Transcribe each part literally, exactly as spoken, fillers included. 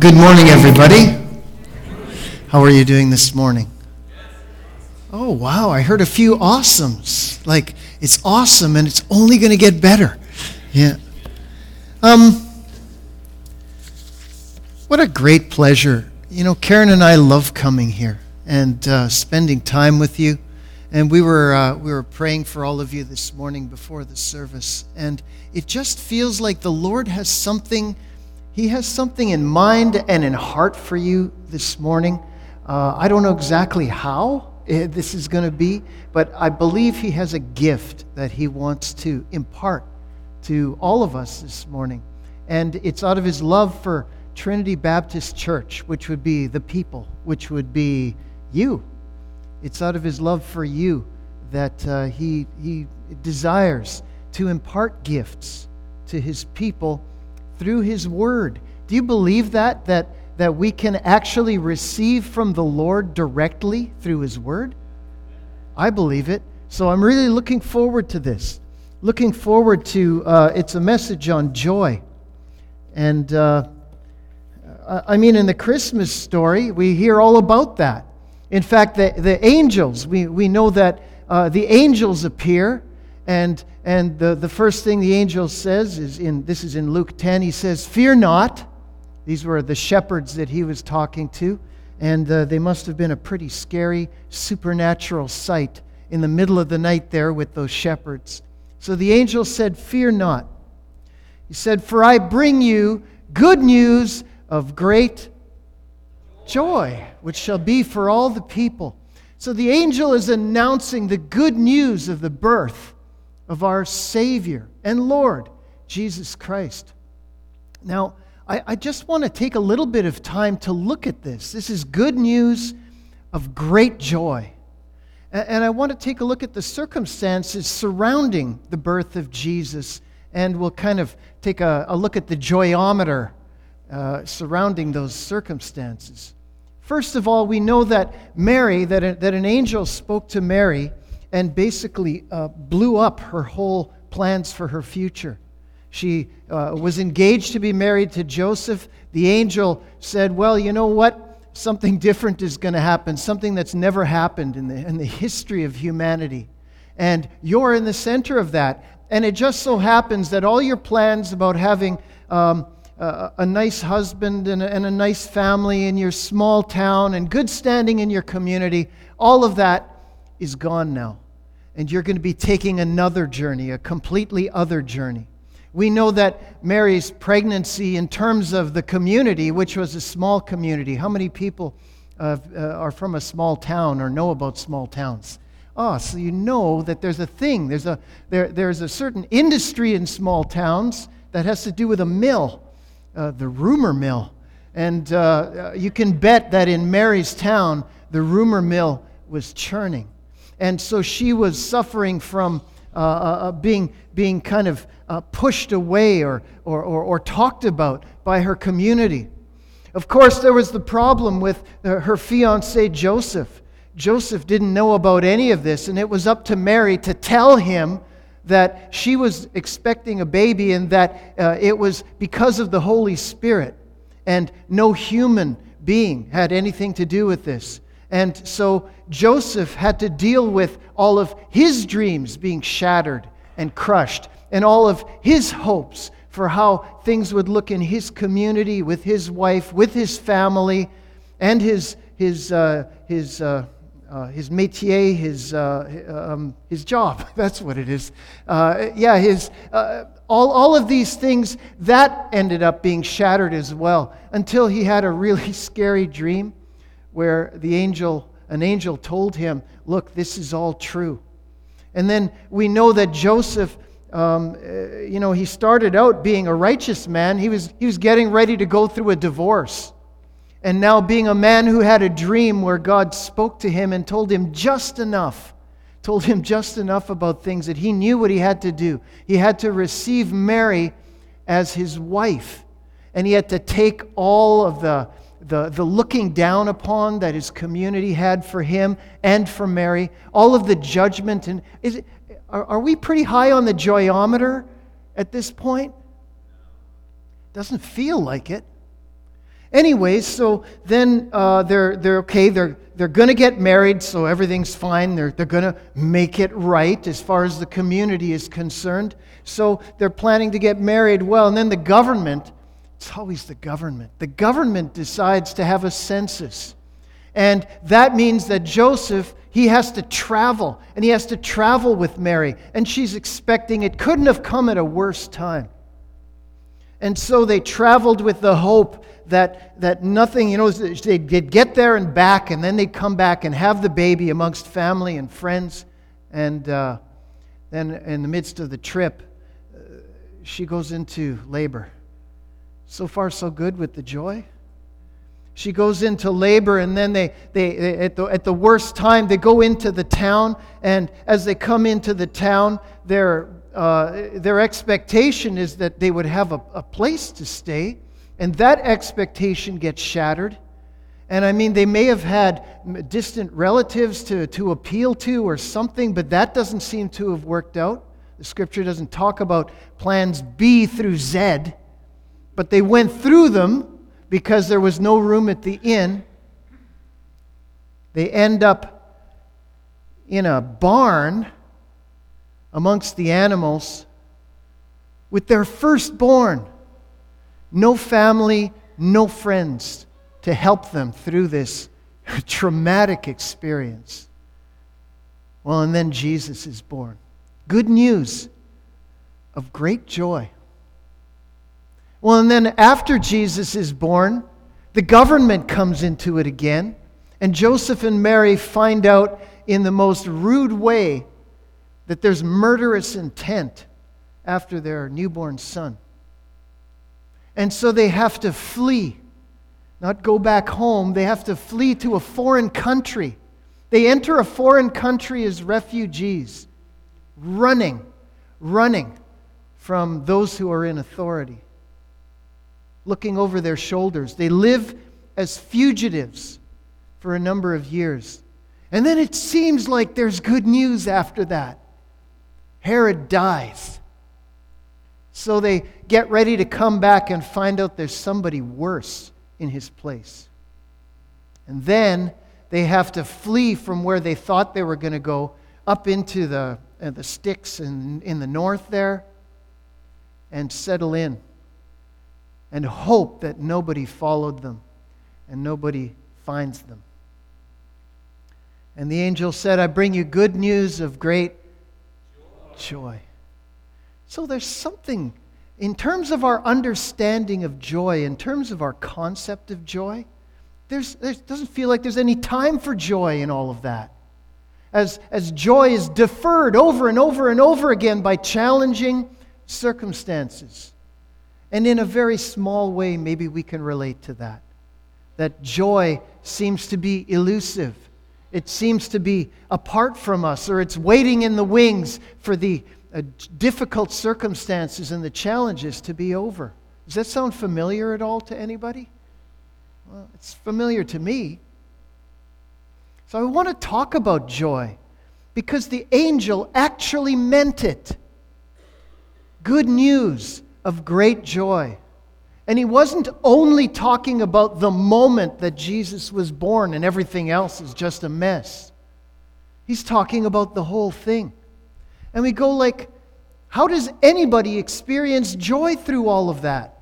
Good morning, everybody. How are you doing this morning? Oh, wow, I heard a few awesomes. Like, it's awesome and it's only going to get better. Yeah. Um, what a great pleasure. You know, Karen and I love coming here and uh, spending time with you. And we were uh, we were praying for all of you this morning before the service. And it just feels like the Lord has something He has something in mind and in heart for you this morning. Uh, I don't know exactly how this is going to be, but I believe He has a gift that He wants to impart to all of us this morning. And it's out of His love for Trinity Baptist Church, which would be the people, which would be you. It's out of His love for you that uh, He He desires to impart gifts to His people through His Word. Do you believe that? That that we can actually receive from the Lord directly through His Word? I believe it. So I'm really looking forward to this. Looking forward to, uh, it's a message on joy. And, uh, I mean, in the Christmas story, we hear all about that. In fact, the, the angels, we, we know that uh, the angels appear. And and the, the first thing the angel says is in this is in Luke ten. He says, "Fear not." These were the shepherds that he was talking to, and uh, they must have been a pretty scary supernatural sight in the middle of the night there with those shepherds. So the angel said, "Fear not." He said, "For I bring you good news of great joy, which shall be for all the people." So the angel is announcing the good news of the birth of our Savior and Lord, Jesus Christ. Now, I, I just want to take a little bit of time to look at this. This is good news of great joy. And, and I want to take a look at the circumstances surrounding the birth of Jesus, and we'll kind of take a, a look at the joyometer uh, surrounding those circumstances. First of all, we know that Mary, that, a, that an angel spoke to Mary and basically uh, blew up her whole plans for her future. She uh, was engaged to be married to Joseph. The angel said, "Well, you know what? Something different is going to happen, something that's never happened in the, in the history of humanity. And you're in the center of that. And it just so happens that all your plans about having um, a, a nice husband and a, and a nice family in your small town and good standing in your community, all of that is gone now. And you're going to be taking another journey, a completely other journey." We know that Mary's pregnancy in terms of the community, which was a small community. How many people uh, uh, are from a small town or know about small towns? Oh, so you know that there's a thing. There's a, there, there's a certain industry in small towns that has to do with a mill, uh, the rumor mill. And uh, you can bet that in Mary's town, the rumor mill was churning. And so she was suffering from uh, uh, being being kind of uh, pushed away or, or, or, or talked about by her community. Of course, there was the problem with uh, her fiancé Joseph. Joseph didn't know about any of this, and it was up to Mary to tell him that she was expecting a baby and that uh, it was because of the Holy Spirit, and no human being had anything to do with this. And so Joseph had to deal with all of his dreams being shattered and crushed, and all of his hopes for how things would look in his community, with his wife, with his family, and his his uh, his uh, uh, his métier, his uh, um, his job. That's what it is. Uh, yeah, his uh, all all of these things that ended up being shattered as well, until he had a really scary dream, where the angel, an angel told him, "Look, this is all true." And then we know that Joseph, um, uh, you know, he started out being a righteous man. He was he was getting ready to go through a divorce. And now being a man who had a dream where God spoke to him and told him just enough, told him just enough about things that he knew what he had to do. He had to receive Mary as his wife. And he had to take all of the The, the looking down upon that his community had for him and for Mary, all of the judgment. And is it, are, are we pretty high on the joyometer at this point? Doesn't feel like it. Anyways, so then uh, they're they're okay. They're they're going to get married, so everything's fine. They're they're going to make it right as far as the community is concerned. So they're planning to get married. Well, and then the government. It's always the government. The government decides to have a census, and that means that Joseph, he has to travel, and he has to travel with Mary, and she's expecting. It couldn't have come at a worse time. And so they traveled with the hope that that nothing, you know, they'd get there and back, and then they'd come back and have the baby amongst family and friends. And uh, then in the midst of the trip, uh, she goes into labor. So far, so good with the joy. She goes into labor, and then they, they, they at, the, at the worst time, they go into the town, and as they come into the town, they're Uh, their expectation is that they would have a, a place to stay, and that expectation gets shattered. And I mean, they may have had distant relatives to, to appeal to or something, but that doesn't seem to have worked out. The scripture doesn't talk about plans B through Z, but they went through them because there was no room at the inn. They end up in a barn amongst the animals with their firstborn. No family, no friends to help them through this traumatic experience. Well, and then Jesus is born. Good news of great joy. Well, and then after Jesus is born, the government comes into it again, and Joseph and Mary find out in the most rude way that there's murderous intent after their newborn son. And so they have to flee, not go back home. They have to flee to a foreign country. They enter a foreign country as refugees, running, running from those who are in authority, looking over their shoulders. They live as fugitives for a number of years. And then it seems like there's good news after that. Herod dies. So they get ready to come back and find out there's somebody worse in his place. And then they have to flee from where they thought they were going to go up into the, uh, the sticks in, in the north there and settle in and hope that nobody followed them and nobody finds them. And the angel said, I bring you good news of great joy. So there's something, in terms of our understanding of joy, in terms of our concept of joy, there's, there doesn't feel like there's any time for joy in all of that. As, as joy is deferred over and over and over again by challenging circumstances. And in a very small way, maybe we can relate to that. That joy seems to be elusive. It seems to be apart from us, or it's waiting in the wings for the uh, difficult circumstances and the challenges to be over. Does that sound familiar at all to anybody? Well, it's familiar to me. So I want to talk about joy because the angel actually meant it. Good news of great joy. And he wasn't only talking about the moment that Jesus was born and everything else is just a mess. He's talking about the whole thing. And we go like, how does anybody experience joy through all of that?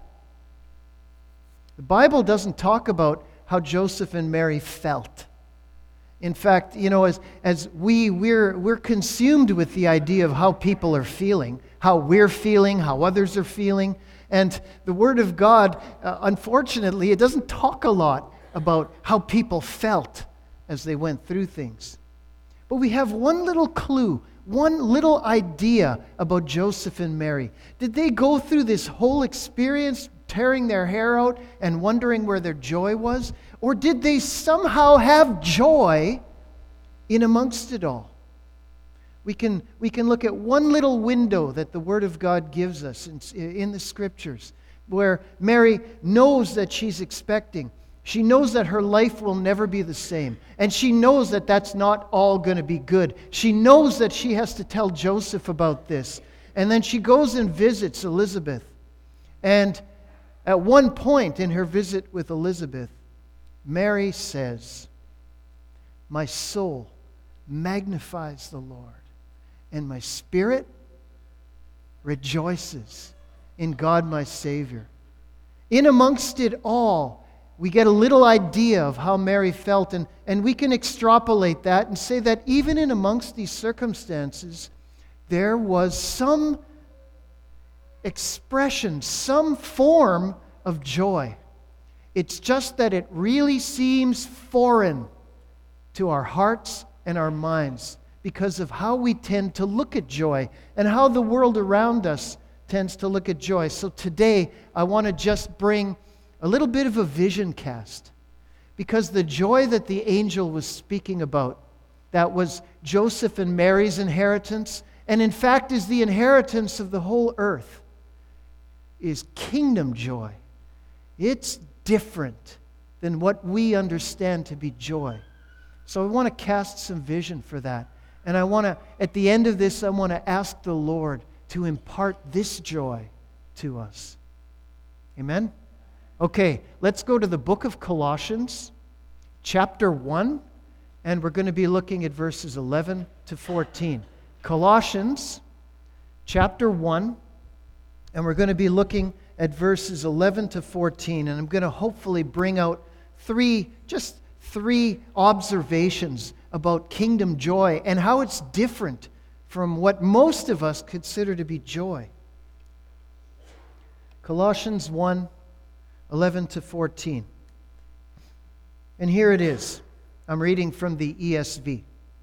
The Bible doesn't talk about how Joseph and Mary felt. In fact, you know, as, as we, we're, we're consumed with the idea of how people are feeling, how we're feeling, how others are feeling. And the Word of God, uh, unfortunately, it doesn't talk a lot about how people felt as they went through things. But we have one little clue, one little idea about Joseph and Mary. Did they go through this whole experience tearing their hair out and wondering where their joy was? Or did they somehow have joy in amongst it all? We can, we can look at one little window that the Word of God gives us in, in the Scriptures, where Mary knows that she's expecting. She knows that her life will never be the same. And she knows that that's not all going to be good. She knows that she has to tell Joseph about this. And then she goes and visits Elizabeth. And At one point in her visit with Elizabeth, Mary says, "My soul magnifies the Lord, and my spirit rejoices in God my Savior." In amongst it all, we get a little idea of how Mary felt, and, and we can extrapolate that and say that even in amongst these circumstances, there was some expression, some form of joy. It's just that it really seems foreign to our hearts and our minds because of how we tend to look at joy and how the world around us tends to look at joy. So today, I want to just bring a little bit of a vision cast, because the joy that the angel was speaking about, that was Joseph and Mary's inheritance, and in fact is the inheritance of the whole earth, is kingdom joy. It's different than what we understand to be joy. So I want to cast some vision for that. And I want to, at the end of this, I want to ask the Lord to impart this joy to us. Amen? Okay, let's go to the book of Colossians, chapter one, and we're going to be looking at verses eleven to fourteen. Colossians, chapter one, and we're going to be looking at verses eleven to fourteen, and I'm going to hopefully bring out three, just three observations about kingdom joy and how it's different from what most of us consider to be joy. Colossians one, eleven to fourteen. And here it is. I'm reading from the E S V.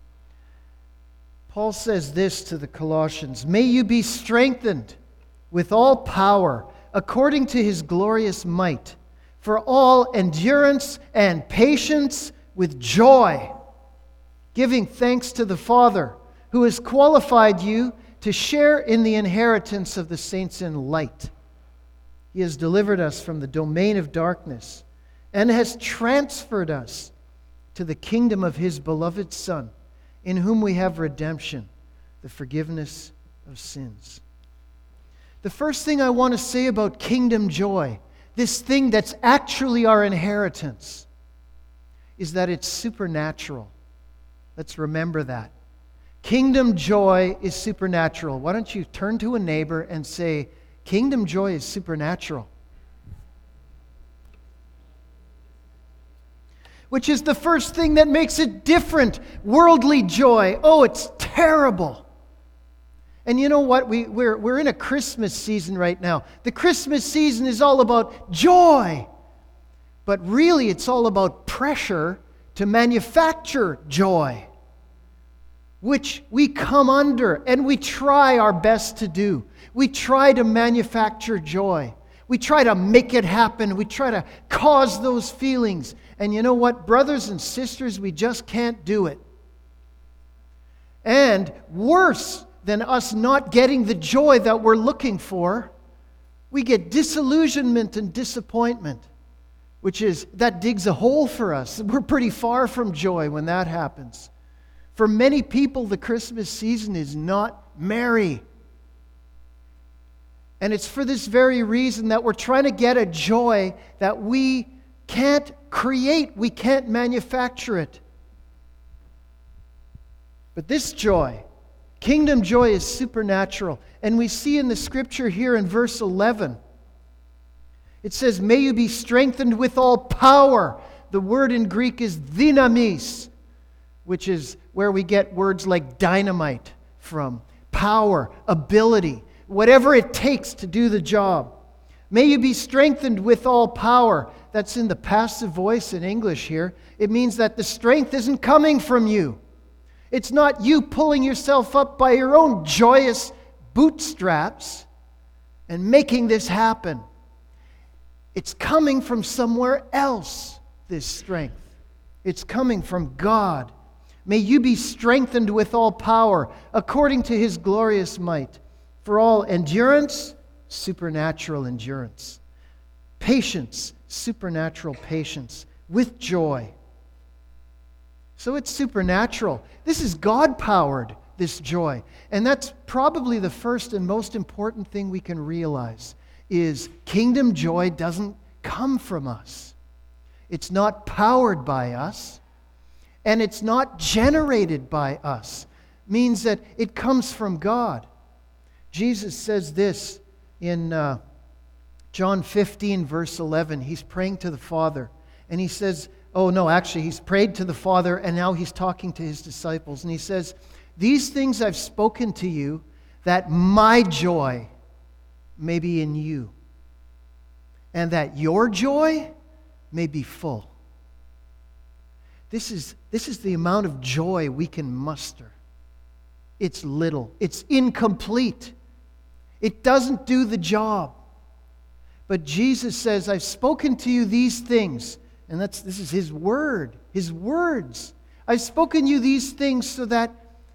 Paul says this to the Colossians: "May you be strengthened with all power according to his glorious might, for all endurance and patience with joy, giving thanks to the Father, who has qualified you to share in the inheritance of the saints in light. He has delivered us from the domain of darkness and has transferred us to the kingdom of his beloved Son, in whom we have redemption, the forgiveness of sins." The first thing I want to say about kingdom joy, this thing that's actually our inheritance, is that it's supernatural. Let's remember that. Kingdom joy is supernatural. Why don't you turn to a neighbor and say, "Kingdom joy is supernatural." Which is the first thing that makes it different. Worldly joy, oh, it's terrible. And you know what? We, we're, we're in a Christmas season right now. The Christmas season is all about joy. But really, it's all about pressure to manufacture joy, which we come under and we try our best to do. We try to manufacture joy. We try to make it happen. We try to cause those feelings. And you know what, brothers and sisters, we just can't do it. And worse than us not getting the joy that we're looking for, we get disillusionment and disappointment, which is, that digs a hole for us. We're pretty far from joy when that happens. For many people, the Christmas season is not merry. And it's for this very reason that we're trying to get a joy that we can't create, we can't manufacture it. But this joy, kingdom joy, is supernatural. And we see in the scripture here in verse eleven, it says, "May you be strengthened with all power." The word in Greek is dynamis, which is where we get words like dynamite from. Power, ability, whatever it takes to do the job. May you be strengthened with all power. That's in the passive voice in English here. It means that the strength isn't coming from you. It's not you pulling yourself up by your own joyous bootstraps and making this happen. It's coming from somewhere else, this strength. It's coming from God. May you be strengthened with all power according to his glorious might, for all endurance, supernatural endurance, patience, supernatural patience, with joy. So it's supernatural. This is God-powered, this joy. And that's probably the first and most important thing we can realize, is kingdom joy doesn't come from us. It's not powered by us, and it's not generated by us. Means that it comes from God. Jesus says this in uh, John fifteen, verse eleven. He's praying to the Father, and he says, oh no, actually, he's prayed to the Father, and now he's talking to his disciples, and he says, these things I've spoken to you, that my joy may be in you, and that your joy may be full. This is, this is the amount of joy we can muster. It's little. It's incomplete. It doesn't do the job. But Jesus says, I've spoken to you these things. And that's this is His word. His words. I've spoken you these things so that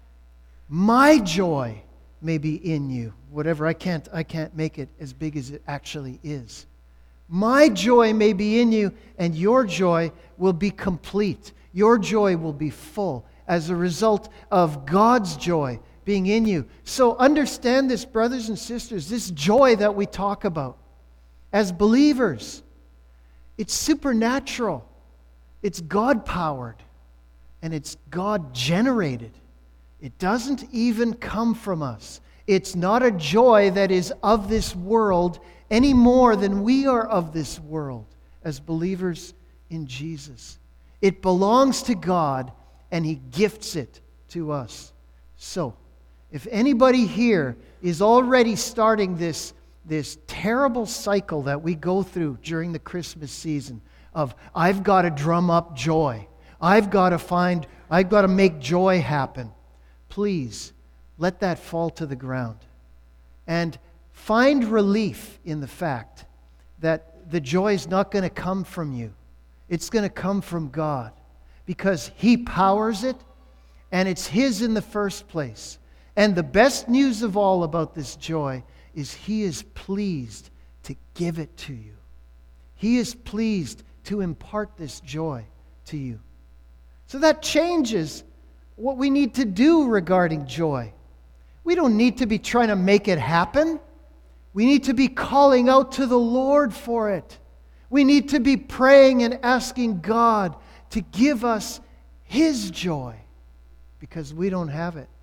my joy may be in you. Whatever, I can't, I can't make it as big as it actually is. My joy may be in you, and your joy will be complete. Your joy will be full as a result of God's joy being in you. So understand this, brothers and sisters, this joy that we talk about as believers, it's supernatural, it's God-powered, and it's God-generated. It doesn't even come from us. It's not a joy that is of this world any more than we are of this world as believers in Jesus. It belongs to God, and He gifts it to us. So, if anybody here is already starting this, this terrible cycle that we go through during the Christmas season of, I've got to drum up joy, I've got to find, I've got to make joy happen, please let that fall to the ground. And find relief in the fact that the joy is not going to come from you. It's going to come from God, because He powers it, and it's His in the first place. And the best news of all about this joy is He is pleased to give it to you. He is pleased to impart this joy to you. So that changes what we need to do regarding joy. We don't need to be trying to make it happen. We need to be calling out to the Lord for it. We need to be praying and asking God to give us His joy, because we don't have it.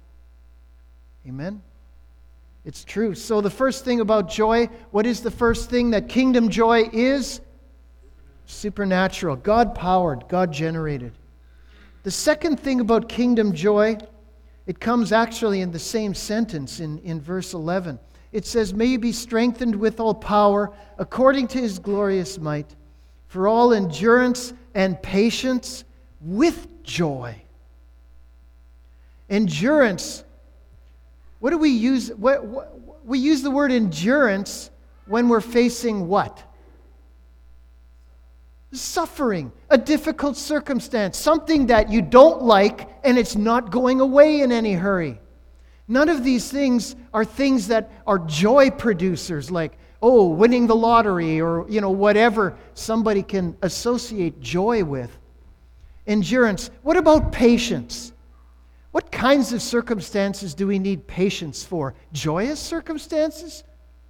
Amen? It's true. So the first thing about joy, what is the first thing that kingdom joy is? Supernatural. God-powered, God-generated. The second thing about kingdom joy, it comes actually in the same sentence in, in verse eleven. It says, may you be strengthened with all power according to His glorious might, for all endurance and patience with joy. Endurance. What do we use? What, what, we use the word endurance when we're facing what? Suffering, a difficult circumstance, something that you don't like and it's not going away in any hurry. None of these things are things that are joy producers, like, oh, winning the lottery, or, you know, whatever somebody can associate joy with. Endurance. What about patience? What kinds of circumstances do we need patience for? Joyous circumstances?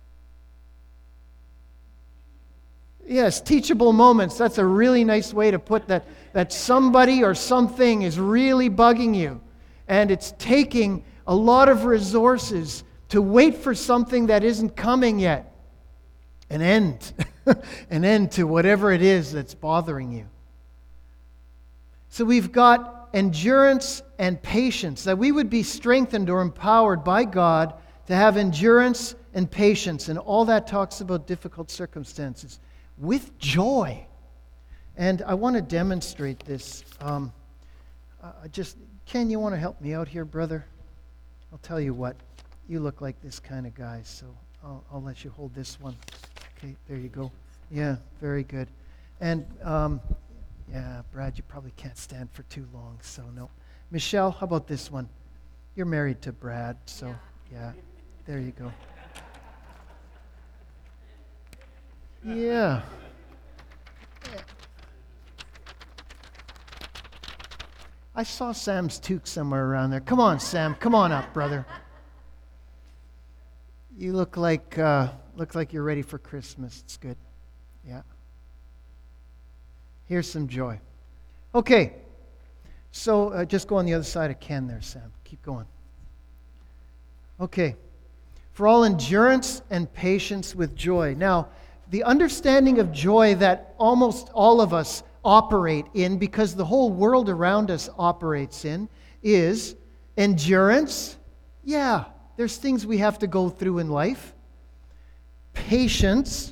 Yes, teachable moments. That's a really nice way to put that. That somebody or something is really bugging you, and it's taking a lot of resources to wait for something that isn't coming yet. An end. An end to whatever it is that's bothering you. So we've got endurance and patience, that we would be strengthened or empowered by God to have endurance and patience, and all that talks about difficult circumstances, with joy. And I want to demonstrate this. Um, I just, Ken, you want to help me out here, brother? I'll tell you what, you look like this kind of guy, so I'll, I'll let you hold this one. Okay, there you go. Yeah, very good. And, um, yeah, Brad, you probably can't stand for too long, so no. Michelle, how about this one? You're married to Brad, so, yeah, there you go. Yeah. I saw Sam's toque somewhere around there. Come on, Sam. Come on up, brother. You look like uh, look like you're ready for Christmas. It's good. Yeah. Here's some joy. Okay. So uh, just go on the other side of Ken there, Sam. Keep going. Okay. For all endurance and patience with joy. Now, the understanding of joy that almost all of us operate in, because the whole world around us operates in, is endurance. Yeah, there's things we have to go through in life. Patience.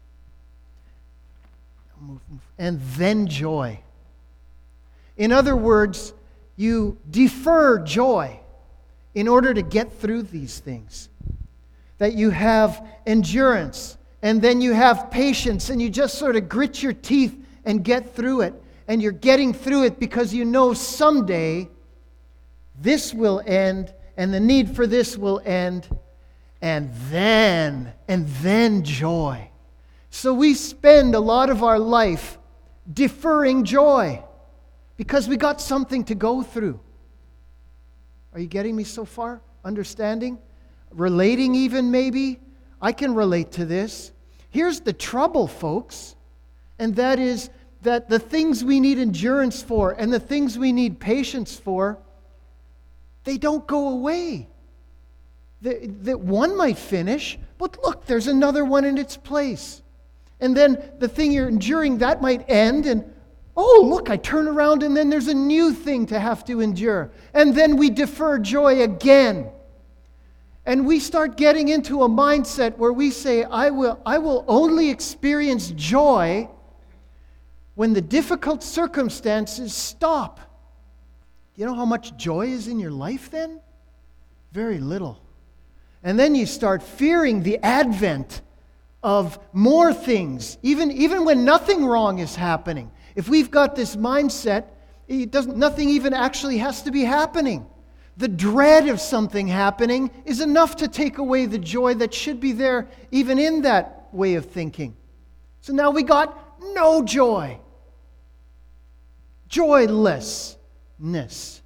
And then joy. In other words, you defer joy in order to get through these things. That you have endurance, and then you have patience, and you just sort of grit your teeth and get through it. And you're getting through it because you know someday this will end, and the need for this will end, and then, and then joy. So we spend a lot of our life deferring joy because we got something to go through. Are you getting me so far? Understanding? Relating even maybe? I can relate to this. Here's the trouble, folks, and that is that the things we need endurance for and the things we need patience for, they don't go away. That the, one might finish, but look, there's another one in its place. And then the thing you're enduring, that might end, and oh, look, I turn around and then there's a new thing to have to endure. And then we defer joy again. And we start getting into a mindset where we say, I will, I will only experience joy when the difficult circumstances stop. You know how much joy is in your life then? Very little. And then you start fearing the advent of more things, even, even when nothing wrong is happening. If we've got this mindset, it doesn't, nothing even actually has to be happening. The dread of something happening is enough to take away the joy that should be there even in that way of thinking. So now we got no joy. Joylessness.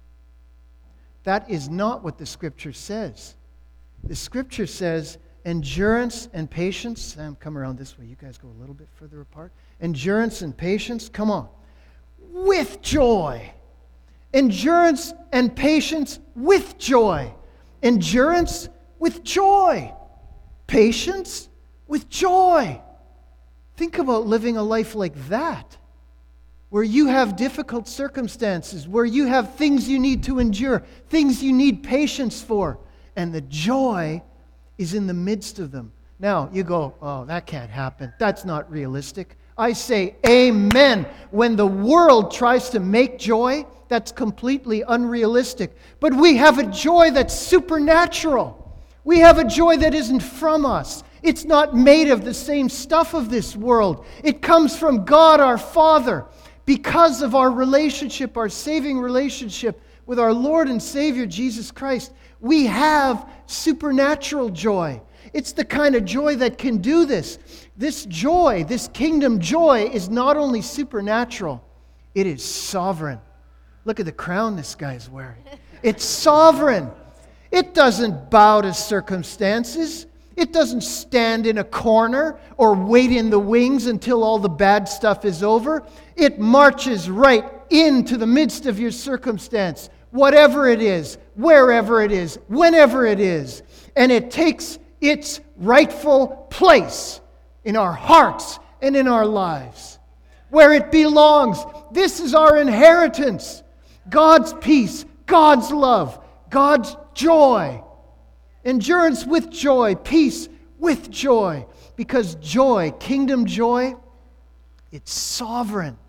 That is not what the Scripture says. The Scripture says endurance and patience. Sam, come around this way. You guys go a little bit further apart. Endurance and patience. Come on. With joy. Endurance and patience with joy. Endurance with joy. Patience with joy. Think about living a life like that, where you have difficult circumstances, where you have things you need to endure, things you need patience for, and the joy is in the midst of them. Now, you go, oh, that can't happen. That's not realistic. I say, amen. When the world tries to make joy, that's completely unrealistic. But we have a joy that's supernatural. We have a joy that isn't from us. It's not made of the same stuff of this world. It comes from God our Father because of our relationship, our saving relationship with our Lord and Savior Jesus Christ. We have supernatural joy. It's the kind of joy that can do this. This joy, this kingdom joy, is not only supernatural, it is sovereign. Look at the crown this guy's wearing. It's sovereign. It doesn't bow to circumstances. It doesn't stand in a corner or wait in the wings until all the bad stuff is over. It marches right into the midst of your circumstance, whatever it is, wherever it is, whenever it is. And it takes its rightful place in our hearts and in our lives, where it belongs. This is our inheritance. God's peace, God's love, God's joy. Endurance with joy, peace with joy. Because joy, kingdom joy, it's sovereign.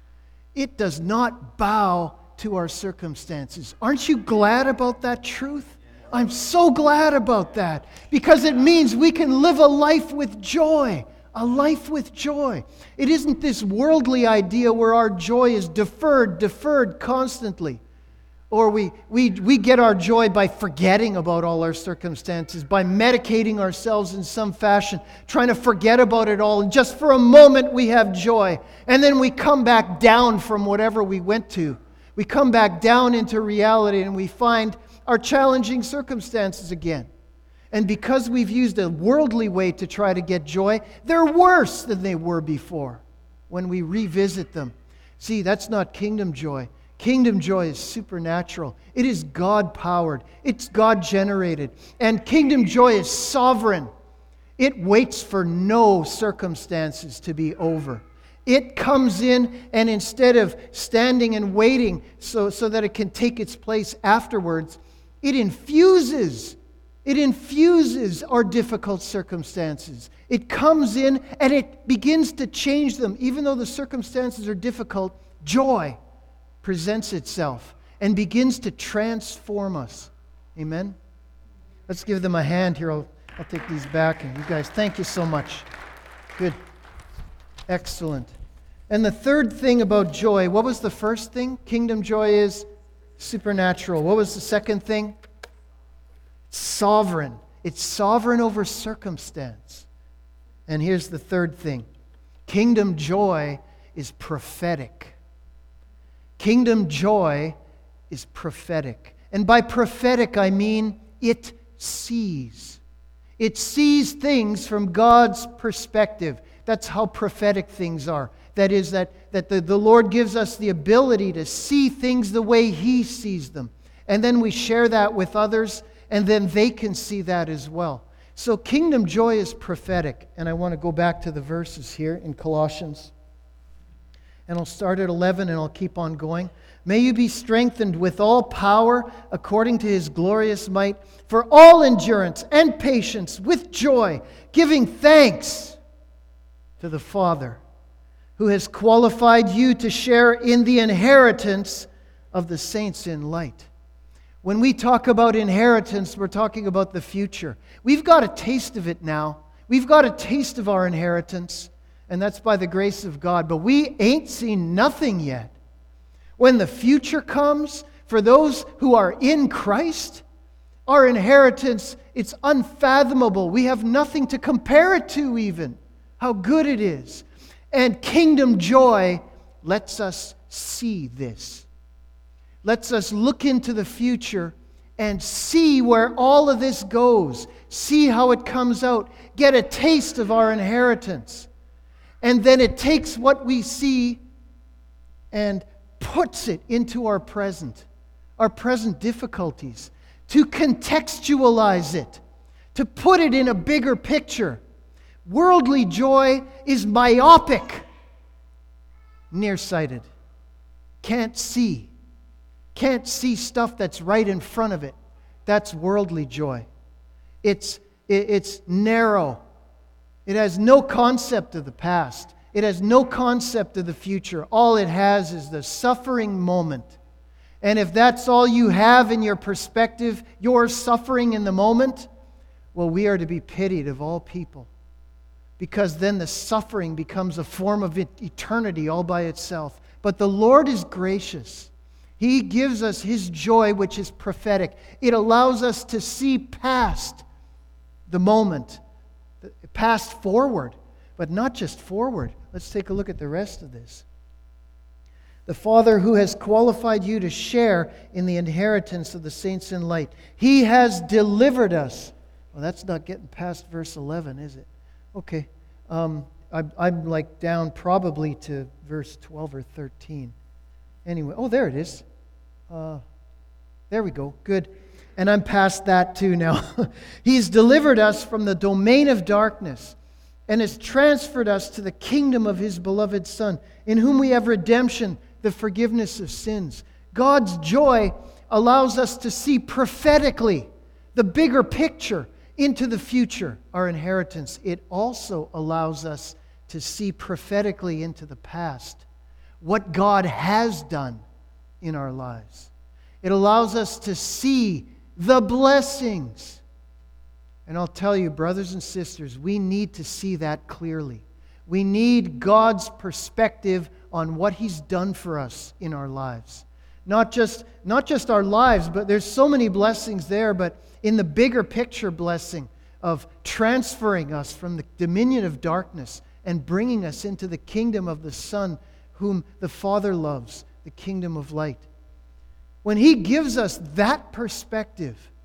It does not bow to our circumstances. Aren't you glad about that truth? I'm so glad about that, because it means we can live a life with joy. A life with joy. It isn't this worldly idea where our joy is deferred, deferred constantly. Or we, we, we get our joy by forgetting about all our circumstances, by medicating ourselves in some fashion, trying to forget about it all. And just for a moment we have joy. And then we come back down from whatever we went to. We come back down into reality and we find our challenging circumstances again. And because we've used a worldly way to try to get joy, they're worse than they were before when we revisit them. See, that's not kingdom joy. Kingdom joy is supernatural. It is God-powered. It's God-generated. And kingdom joy is sovereign. It waits for no circumstances to be over. It comes in, and instead of standing and waiting so, so that it can take its place afterwards, it infuses It infuses our difficult circumstances. It comes in and it begins to change them. Even though the circumstances are difficult, joy presents itself and begins to transform us. Amen? Let's give them a hand here. I'll, I'll take these back. And you guys, thank you so much. Good. Excellent. And the third thing about joy, what was the first thing? Kingdom joy is supernatural. What was the second thing? Sovereign. It's sovereign over circumstance. And here's the third thing. Kingdom joy is prophetic. Kingdom joy is prophetic. And by prophetic, I mean it sees. It sees things from God's perspective. That's how prophetic things are. That is, that, that the, the Lord gives us the ability to see things the way He sees them. And then we share that with others, and then they can see that as well. So kingdom joy is prophetic. And I want to go back to the verses here in Colossians. And I'll start at eleven and I'll keep on going. May you be strengthened with all power according to His glorious might, for all endurance and patience with joy, giving thanks to the Father, who has qualified you to share in the inheritance of the saints in light. When we talk about inheritance, we're talking about the future. We've got a taste of it now. We've got a taste of our inheritance, and that's by the grace of God. But we ain't seen nothing yet. When the future comes, for those who are in Christ, our inheritance, it's unfathomable. We have nothing to compare it to even, how good it is. And kingdom joy lets us see this. Lets us look into the future and see where all of this goes. See how it comes out. Get a taste of our inheritance. And then it takes what we see and puts it into our present, our present difficulties, to contextualize it, to put it in a bigger picture. Worldly joy is myopic, nearsighted, can't see. Can't see stuff that's right in front of it. That's worldly joy. It's, it's narrow. It has no concept of the past. It has no concept of the future. All it has is the suffering moment. And if that's all you have in your perspective, your suffering in the moment, well, we are to be pitied of all people. Because then the suffering becomes a form of eternity all by itself. But the Lord is gracious. He gives us His joy, which is prophetic. It allows us to see past the moment, past forward, but not just forward. Let's take a look at the rest of this. The Father who has qualified you to share in the inheritance of the saints in light. He has delivered us. Well, that's not getting past verse eleven, is it? Okay. Um, I'm, I'm like down probably to verse twelve or thirteen. Anyway, oh, there it is. Uh, there we go. Good. And I'm past that too now. He's delivered us from the domain of darkness and has transferred us to the kingdom of His beloved Son, in whom we have redemption, the forgiveness of sins. God's joy allows us to see prophetically the bigger picture into the future, our inheritance. It also allows us to see prophetically into the past, what God has done in our lives. It allows us to see the blessings. And I'll tell you, brothers and sisters, we need to see that clearly. We need God's perspective on what He's done for us in our lives. Not just, not just our lives, but there's so many blessings there, but in the bigger picture blessing of transferring us from the dominion of darkness and bringing us into the kingdom of the Son whom the Father loves, the kingdom of light. When He gives us that perspective,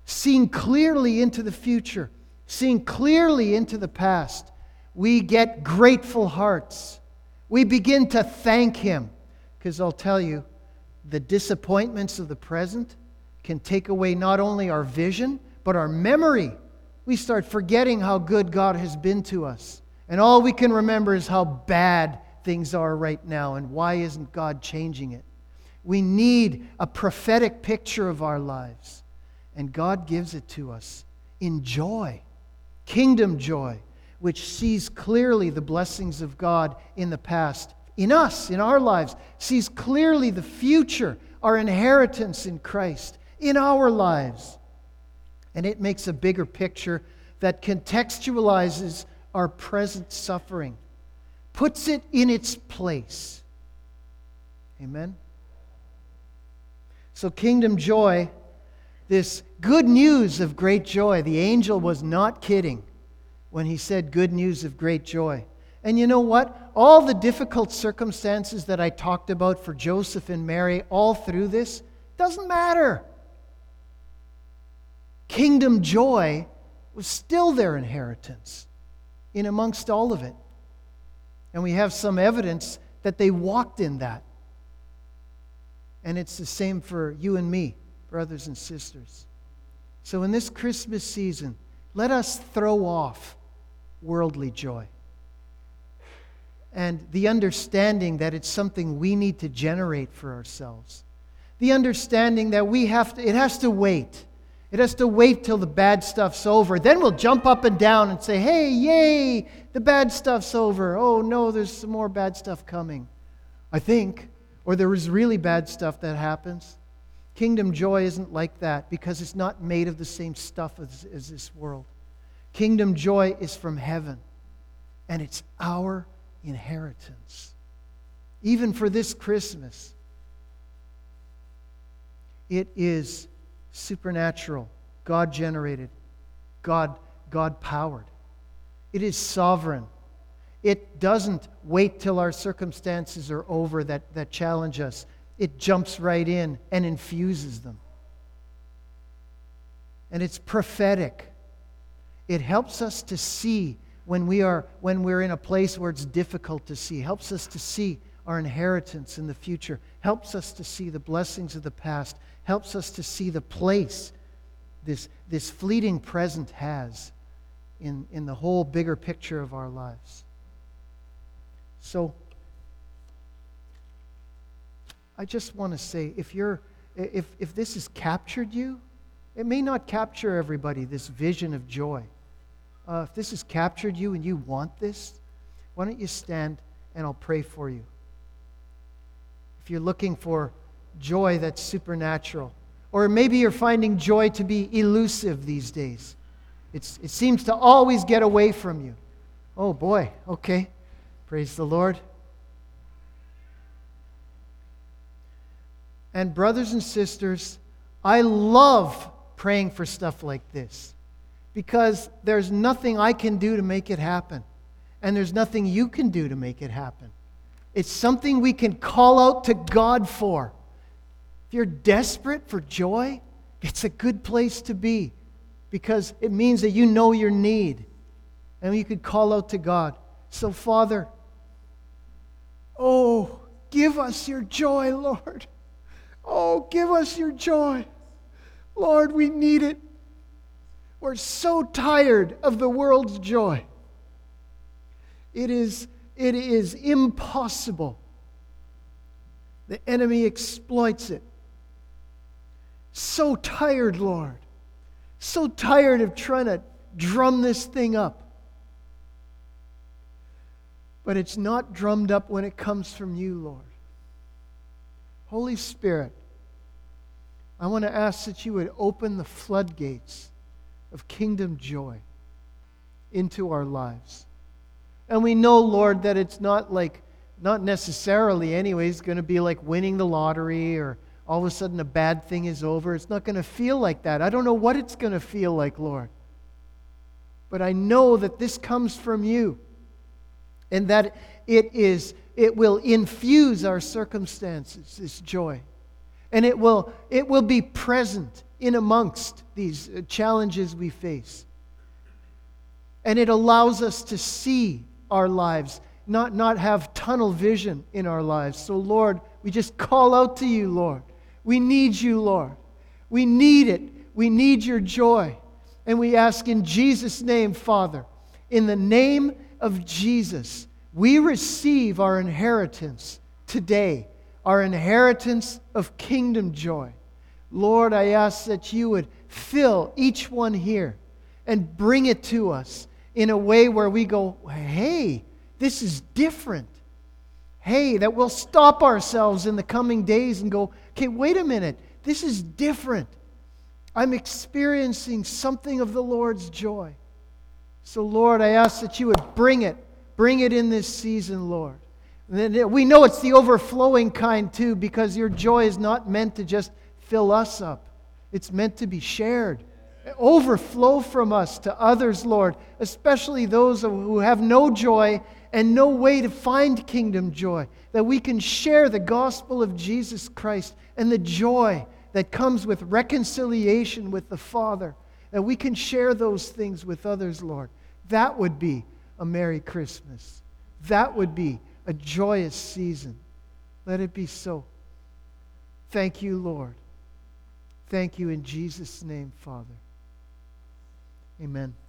seeing clearly into the future, seeing clearly into the past, we get grateful hearts. We begin to thank Him. Because I'll tell you, the disappointments of the present can take away not only our vision, but our memory. We start forgetting how good God has been to us. And all we can remember is how bad things are right now and why isn't God changing it. We need a prophetic picture of our lives. And God gives it to us in joy, kingdom joy, which sees clearly the blessings of God in the past, in us, in our lives, sees clearly the future, our inheritance in Christ, in our lives. And it makes a bigger picture that contextualizes our present suffering, puts it in its place. Amen? So kingdom joy, this good news of great joy, the angel was not kidding when he said good news of great joy. And you know what? All the difficult circumstances that I talked about for Joseph and Mary all through this, doesn't matter. Kingdom joy was still their inheritance in amongst all of it. And we have some evidence that they walked in that. And it's the same for you and me, brothers and sisters. So in this Christmas season, let us throw off worldly joy. And the understanding that it's something we need to generate for ourselves. The understanding that we have to, it has to wait. It has to wait till the bad stuff's over. Then we'll jump up and down and say, hey, yay, the bad stuff's over. Oh no, there's some more bad stuff coming. I think. Or there is really bad stuff that happens. Kingdom joy isn't like that because it's not made of the same stuff as, as this world. Kingdom joy is from heaven. And it's our inheritance. Even for this Christmas. It is supernatural, God-generated, God, God-powered. It is sovereign. It doesn't wait till our circumstances are over that, that challenge us. It jumps right in and infuses them. And it's prophetic. It helps us to see when we are when we're in a place where it's difficult to see. Helps us to see our inheritance in the future. Helps us to see the blessings of the past. Helps us to see the place this, this fleeting present has in, in the whole bigger picture of our lives. So, I just want to say, if you're, if, if this has captured you, it may not capture everybody, this vision of joy. Uh, if this has captured you and you want this, why don't you stand and I'll pray for you. If you're looking for joy that's supernatural, or maybe you're finding joy to be elusive these days. It's, it seems to always get away from you. Oh boy, okay. Praise the Lord. And brothers and sisters, I love praying for stuff like this because there's nothing I can do to make it happen. And there's nothing you can do to make it happen. It's something we can call out to God for. If you're desperate for joy, it's a good place to be because it means that you know your need and you could call out to God. So, Father, oh, give us your joy, Lord. Oh, give us your joy. Lord, we need it. We're so tired of the world's joy. It is, it is impossible. The enemy exploits it. So tired, Lord. So tired of trying to drum this thing up. But it's not drummed up when it comes from you, Lord. Holy Spirit, I want to ask that you would open the floodgates of kingdom joy into our lives. And we know, Lord, that it's not like, not necessarily anyways, going to be like winning the lottery or all of a sudden a bad thing is over. It's not going to feel like that. I don't know what it's going to feel like, Lord. But I know that this comes from you and that it is, it will infuse our circumstances, this joy. And it will, it will be present in amongst these uh, challenges we face. And it allows us to see our lives, not, not have tunnel vision in our lives. So, Lord, we just call out to you, Lord. We need you, Lord. We need it. We need your joy. And we ask in Jesus' name, Father, in the name of Jesus, we receive our inheritance today, our inheritance of kingdom joy. Lord, I ask that you would fill each one here and bring it to us in a way where we go, hey, this is different. Hey, that we'll stop ourselves in the coming days and go, okay, wait a minute, this is different. I'm experiencing something of the Lord's joy. So, Lord, I ask that you would bring it, bring it in this season, Lord. And then we know it's the overflowing kind too, because your joy is not meant to just fill us up. It's meant to be shared. Overflow from us to others, Lord, especially those who have no joy and no way to find kingdom joy, that we can share the gospel of Jesus Christ and the joy that comes with reconciliation with the Father, that we can share those things with others, Lord. That would be a Merry Christmas. That would be a joyous season. Let it be so. Thank you, Lord. Thank you in Jesus' name, Father. Amen.